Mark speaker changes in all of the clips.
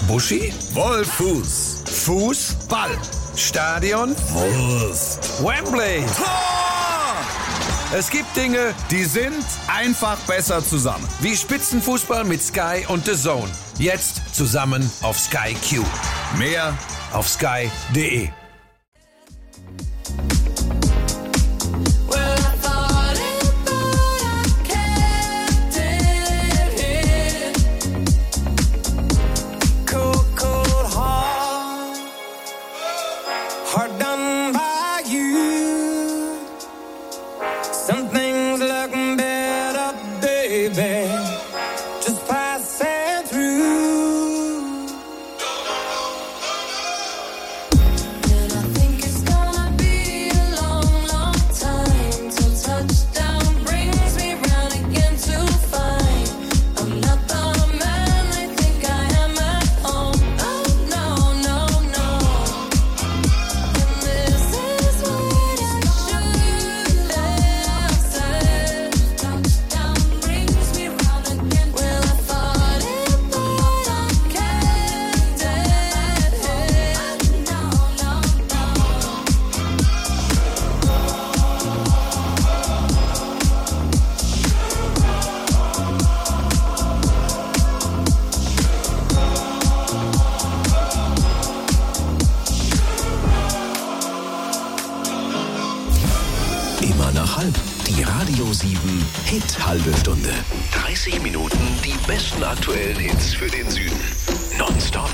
Speaker 1: Buschi?
Speaker 2: Wollfuß.
Speaker 1: Fuß?
Speaker 2: Ball.
Speaker 1: Stadion?
Speaker 2: Wurst.
Speaker 1: Wembley.
Speaker 2: Tor!
Speaker 1: Es gibt Dinge, die sind
Speaker 2: Einfach besser zusammen.
Speaker 1: wie Spitzenfußball mit Sky und The Zone. Jetzt zusammen auf Sky Q.
Speaker 2: Mehr
Speaker 1: Auf sky.de.
Speaker 3: Immer nach halb. Die Radio 7 Hit halbe Stunde. 30 Minuten die besten aktuellen Hits für den Süden. Nonstop.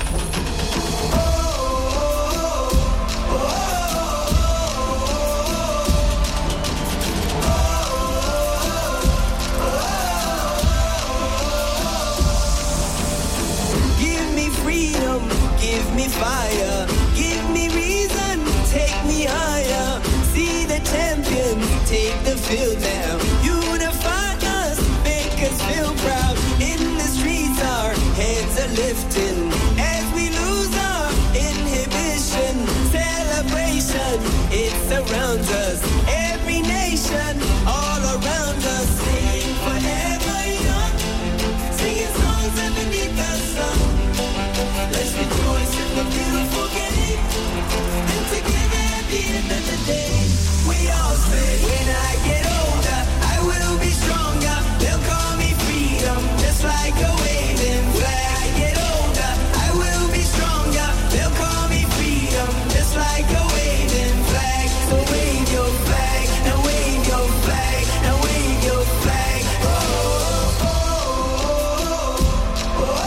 Speaker 4: Give me freedom, give me fire, give me reason, take me higher. See the champions, take the field now. Unify us, make us feel proud. In the streets our heads are lifting. As we lose our inhibition, celebration, it surrounds us. Every nation, all around us. Sing forever young, singing songs underneath the sun. Let's rejoice in the beautiful game. And together at the end of the day, we all say, when I get older, I will be stronger. They'll call me freedom, just like a waving flag. I get older, I will be stronger. They'll call me freedom, just like a waving flag. So wave your flag, now wave your flag, now wave your flag. Oh, oh, oh, oh, oh.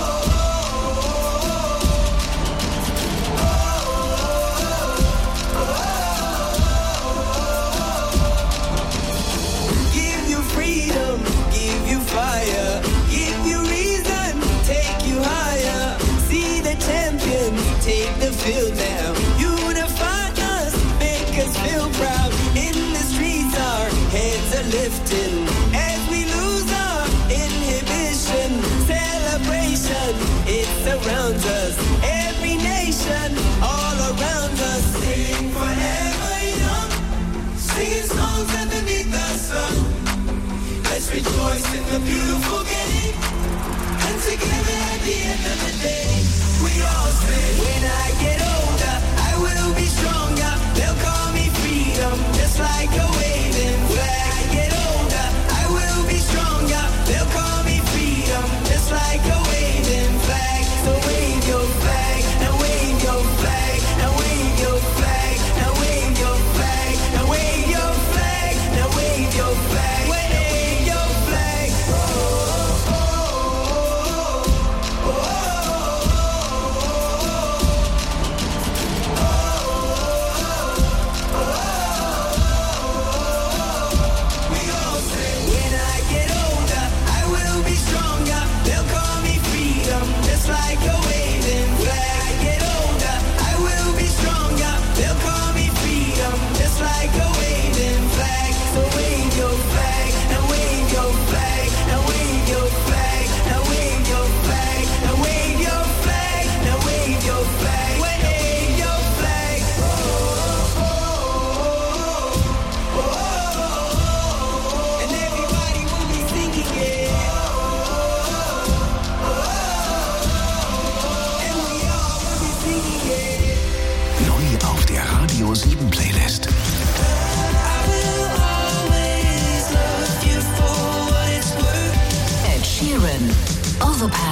Speaker 4: Give you freedom, give you fire, give you reason, take you higher. See the champions, take the field now. Unify us, make us feel proud. In the streets our heads are lifting. As we lose our inhibition, celebration, it surrounds us. Every nation, all around us. Sing forever young, singing songs underneath the sun. Let's rejoice in the beautiful game. And together at the end of the day, we all say, when I get older, I will be stronger. They'll call me freedom, just like a waving flag. I get older, I will be stronger. They'll call me freedom, just like a waving flag. So wave your flag, now wave your flag, now wave your flag, now wave your flag, now wave your flag, now wave your flag, wave your flag. Oh, oh, oh, oh, oh, oh.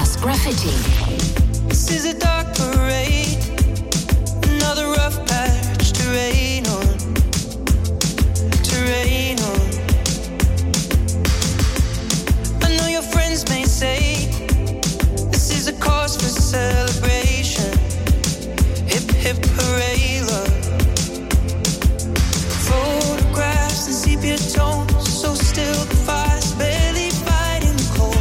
Speaker 5: Plus Graffiti.
Speaker 4: This is a dark parade, another rough patch to rain on, to rain on. I know your friends may say this is a cause for celebration. Hip hip hooray, love. Photographs and sepia tones, so still the fire's barely fighting the cold.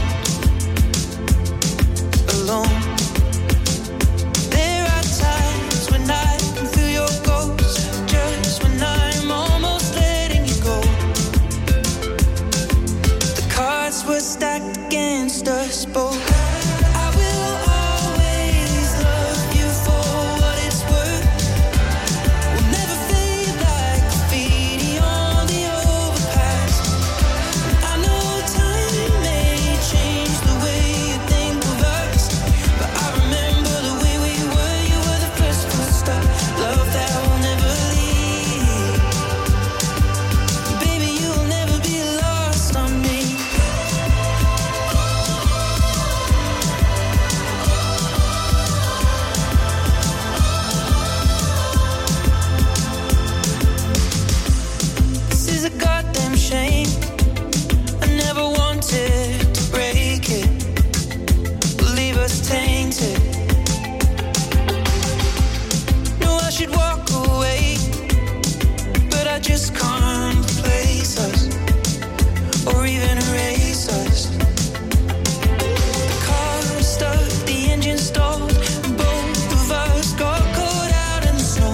Speaker 4: Alone. There are times when I can feel your ghost, just when I'm almost letting you go. The cards were stacked against us both. I will always love you for what it's worth. We'll never fade like graffiti on the overpass. I know time may change the way you think of us, but I remember the way we were. You were the first full stop, love that will never leave. Baby, you'll never be lost on me. This is a goddamn shame. I never wanted to break it, leave us tainted. No, I should walk away, but I just can't replace us, or even erase us. The car stuck, the engine stalled, and both of us got caught out in the snow.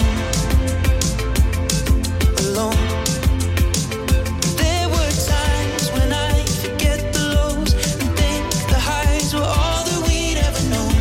Speaker 4: Alone. There were times when I forget the lows and think the highs were all that we'd ever known.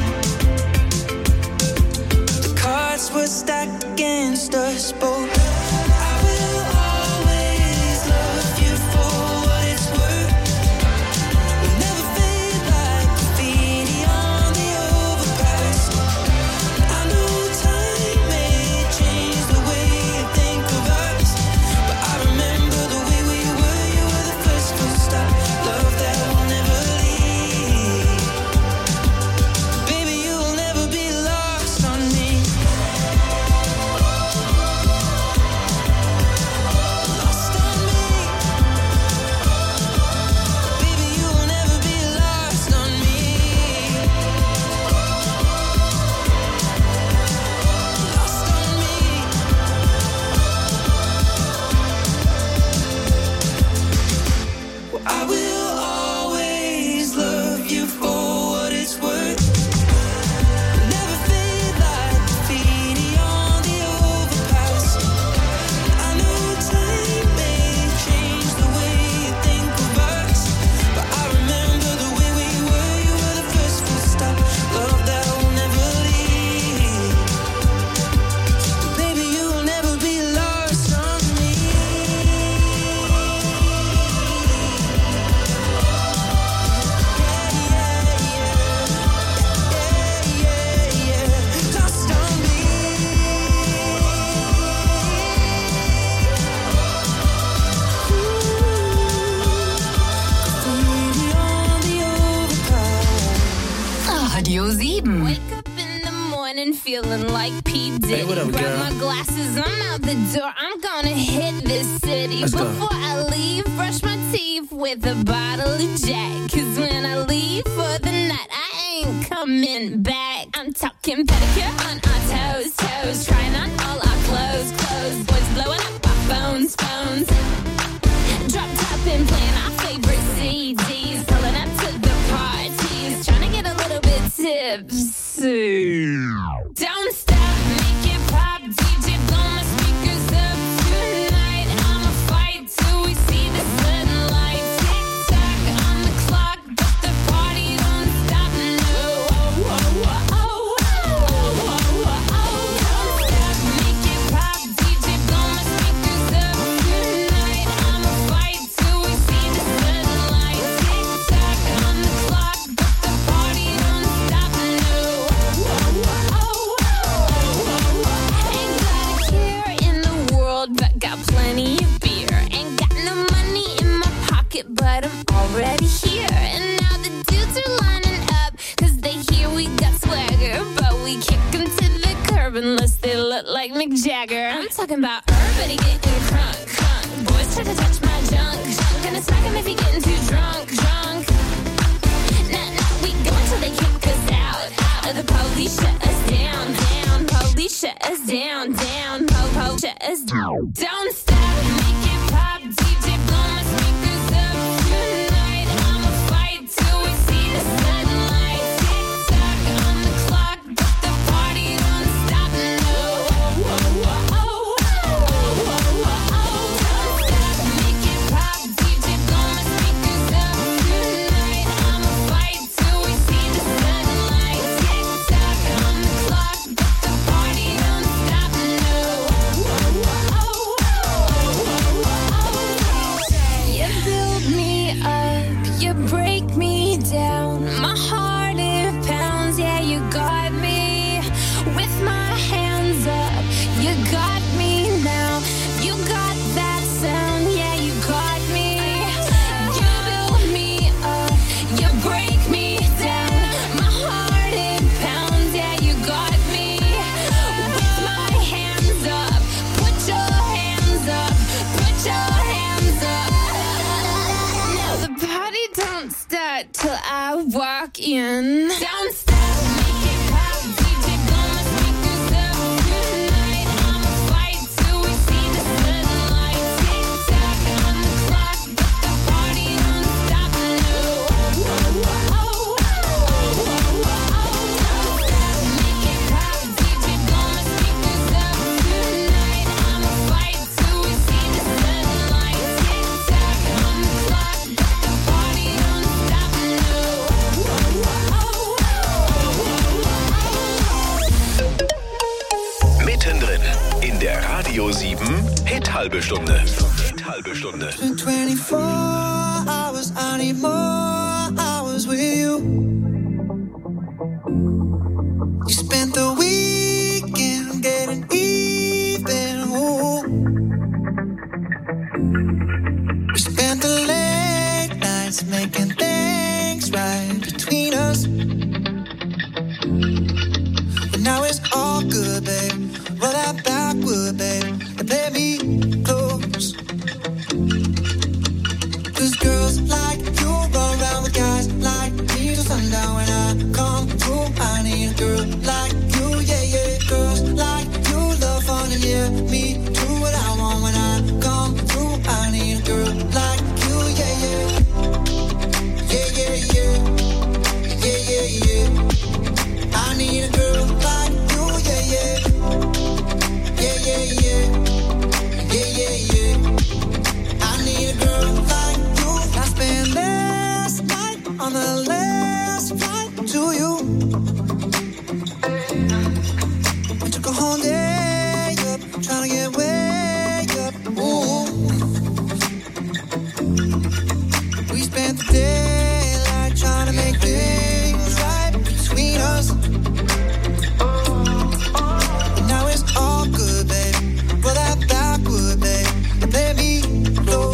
Speaker 4: The cards were stacked against us both. I will always love you for what it's worth. We'll never fade like graffiti on the overpass. I know time may change the way you think of us, but I remember the way we were. You were the first full stop, love that will never leave. Baby, you'll never be lost on me. Lost on me. Baby, you'll never be lost on me. Lost on me. Well, I will always love you for what it's worth. Never fade like graffiti on the overpass. I know time may change the way you think of us, but I remember the way we were. You were the first full stop, love that will never leave. Baby, you'll never be lost on me. Lost on me. Graffiti on the overpass.
Speaker 5: Radio 7.
Speaker 6: Wake up in the morning feeling like P. Diddy.
Speaker 7: Hey, what up,
Speaker 6: Grab
Speaker 7: girl?
Speaker 6: my glasses, I'm out the door. I'm gonna hit this city.
Speaker 7: Let's go.
Speaker 6: Before I leave, brush my teeth with a bottle of Jack. 'Cause when I leave for the night, I ain't coming back. I'm talking pedicure on our toes, toes. Trying on all our clothes, clothes. Boys blowing up our phones, phones. Drop top and playing our favorite CDs. Pulling up to the parties. Trying to get a little bit tipsy. Don't stop, make it pop. DJ, blow my speakers up tonight. I'ma fight till we see the sunlight. Tick tock on the clock, but the party don't stop. No, oh, oh, oh, oh, oh, oh, oh, oh. Don't stop, make it pop. DJ, blow my speakers up tonight. I'ma fight till we see the sunlight. Tick tock on the clock, but the party don't stop. No, oh, oh, Jagger. I'm talking about everybody getting crunk, crunk. Boys try to touch my junk, junk. Gonna smack him if he getting too drunk, drunk. Nah, we go until they kick us out, out. The police shut us down, down. Police shut us down, down. Po, shut us down. Don't stop, make it pop. DJ blow my speakers up tonight. I'ma fight till we see the sunlight. Tick tock on the clock, but the party don't stop. No. Don't stop, make it pop. DJ blow my speakers up tonight. I'ma fight till we see the sunlight. Tick tock on the clock, but the party don't stop. No. You build me up, you break me down. My heart it pounds, yeah, you got me. With my hands up, you got me now. You got that sound, yeah, you got me. You build me up, you break me down. My heart it pounds, yeah, you got me. With my hands up, put your hands up, put your hands up. Now the party don't start till I walk in. Don't stop, make it pop. DJ blow my speakers up tonight. I'ma fight till we see the sunlight. Tick tock on the clock, but the party don't stop. No. Don't stop, make it pop. DJ blow my speakers up tonight. I'ma fight till we see the sunlight. Tick tock on the clock, but the party don't stop. No.
Speaker 3: Mittendrin in der Radio 7 Hit-Halbe-Stunde. Hit-Halbe-Stunde.
Speaker 4: Been 24 hours, I need more hours with you. You spent the weekend getting even. Ooh. We spent the late nights making things right between us. But now it's all good, babe. Roll that backward, babe, and play me close. 'Cause girls like you run around with guys like me till sundown. When I come through, I need a girl like you, yeah, yeah. Girls like you love fun and yeah, me do what I want. When I come through, I need a girl like you, yeah, yeah. Yeah, yeah, yeah. Yeah, yeah, yeah. I need a girl like you, yeah, yeah. Yeah, yeah, yeah. Yeah, yeah, yeah. I need a girl like you. I spent last night on the last flight to you. We took a whole day up, trying to get way up. Ooh. We spent the daylight trying to make things right between us. And now it's all good, babe. Roll that backward, babe, and play me close.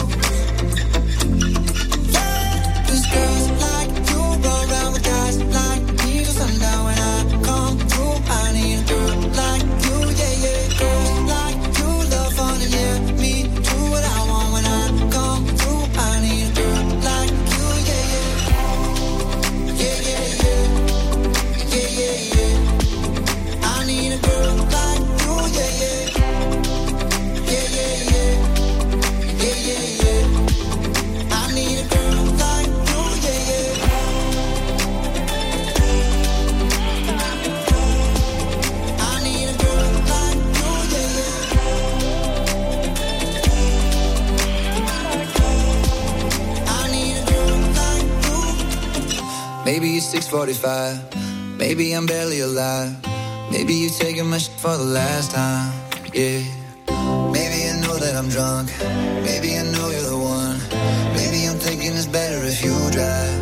Speaker 4: 'Cause girls like you run around with guys like me till sundown. When I come through, I need a girl like you, yeah, yeah. Girls like you love fun and yeah, me do what I want. When I come through, I need a girl like you, yeah, yeah. Yeah, yeah, yeah. Yeah, yeah, yeah. I need a girl like you, yeah, yeah. Yeah, yeah, yeah. Yeah, yeah, yeah. I need a girl like you, yeah, yeah. I need a girl like you, yeah, yeah. I need a girl like you. Maybe it's 6:45. Maybe I'm barely alive. Maybe you're taking my shit for the last time. Yeah. Maybe I know that I'm drunk. Maybe I know you're the one. Maybe I'm thinking it's better if you drive.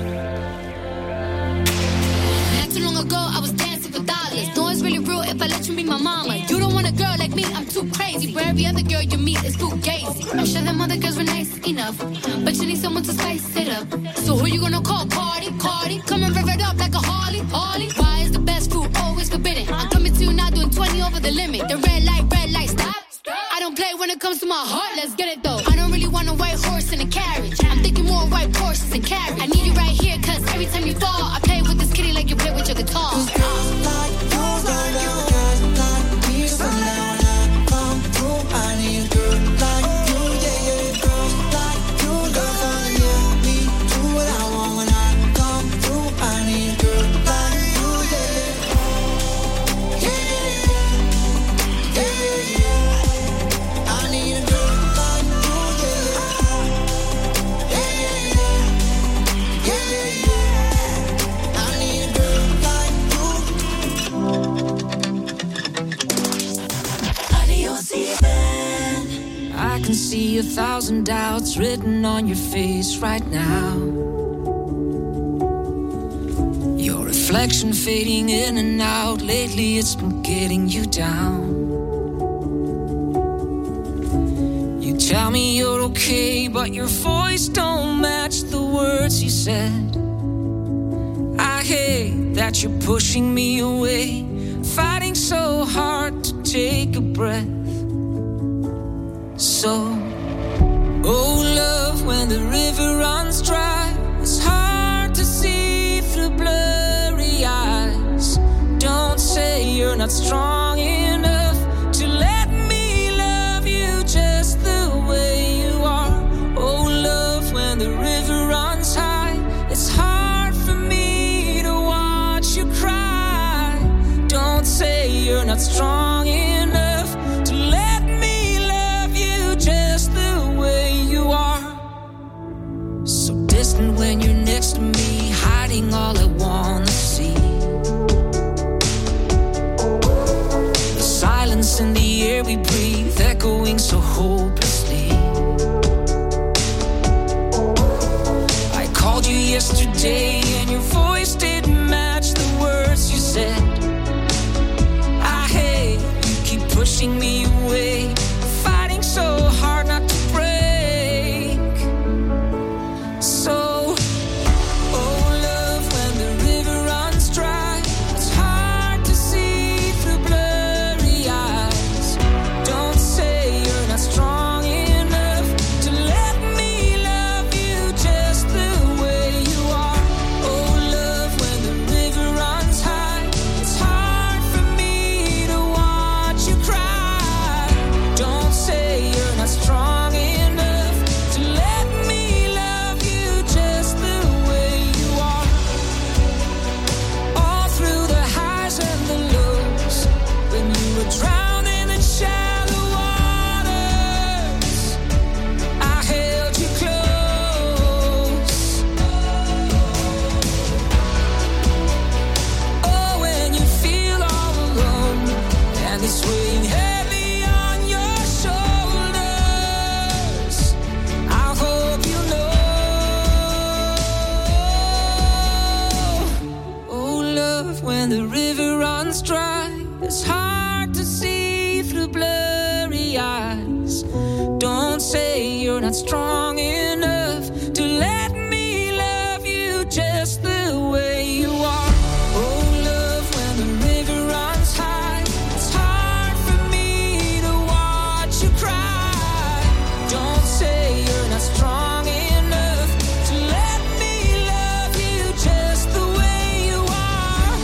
Speaker 5: Not too long ago, I was dancing for dollars. No, it's really real if I let you be my mama. You don't want a girl like me, I'm too crazy. Where every other girl you meet is too gazy. I'm sure them other girls were nice enough, but you need someone to spice it up. So who you gonna call? Cardi, Cardi. Come and rev it up like a Harley, Harley. Why is the best food always forbidden? I'm coming to you now doing 20 over the limit. The red light, stop. I don't play when it comes to my heart, let's get it though. I don't really want a white horse in a carriage. I'm thinking more white horses and carriage. I need you right here, cause every time you fall, I play with this kitty like you play with your guitar.
Speaker 4: Cause girls like you, girls like me, so now when I come through, I need a girl like you, yeah, yeah. Girls like you, girls like you, me, do what I want when I come through, I need a girl like you, yeah, yeah, yeah, yeah. I need a girl like you, yeah, yeah, yeah, yeah. I need a girl like you.
Speaker 7: I can see 1,000 doubts written on your face right now. Your reflection fading in and out. Lately it's been getting you down. You tell me you're okay, but your voice don't match the words you said. I hate that you're pushing me away, fighting so hard to take a breath. So, oh love, when the river runs dry, it's hard to see through blurry eyes. Don't say you're not strong enough to let me love you just the way you are. Oh love, when the river runs high, it's hard for me to watch you cry. Don't say you're not strong enough to let me love you just the way you are. So distant when you're next to me, hiding all I wanna see. The silence in the air we breathe, echoing so hopelessly. I called you yesterday and your voice didn't match the words you said. I hate you keep pushing me away, fighting so hard not to break. So, oh love, when the river runs dry, it's hard to see through blurry eyes. Don't say you're not strong enough to let me love you just the way you are. Oh love, when the river runs high, it's hard for me to watch you cry. Don't say you're not strong enough to let me love you just the way you are. All through the highs and the lows, when you were drowning in shallow waters, I held you close. Oh, when you feel all alone and it's weighing heavy on your shoulders, I hope you know. Oh love, when the river runs dry, it's hard to see through blurry eyes. Don't say you're not strong enough to let me love you just the way you are. Oh love, when the river runs high, it's hard for me to watch you cry. Don't say you're not strong enough to let me love you just the way you are.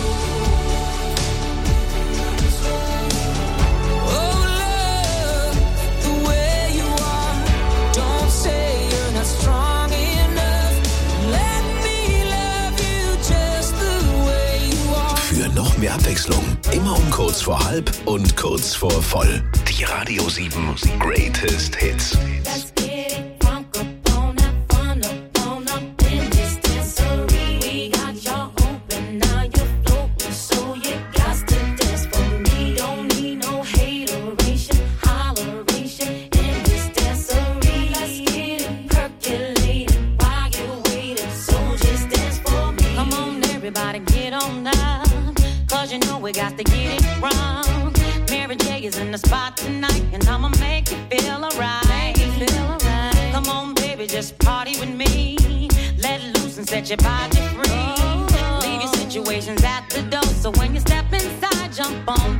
Speaker 7: Oh love, the way you are. Don't say you're not strong enough. Let me love you just the way you are.
Speaker 3: Für noch mehr Abwechslung, immer um kurz vor halb und kurz vor voll. Die Radio 7 Greatest Hits.
Speaker 6: Let's get it crunk up on that fun up in this dancery. We got y'all open, now you're floating, so you got to dance for me. Don't need no hateration, holleration in this dancery. Let's get it percolated while you're waiting, so just dance for me. Come on, everybody, get on up, cause you know we got to get it wrong. Mary J is in the spot tonight, and I'ma make you feel alright. Come on, baby, just party with me. Let loose and set your body free. Leave your situations at the door, so when you step inside, jump on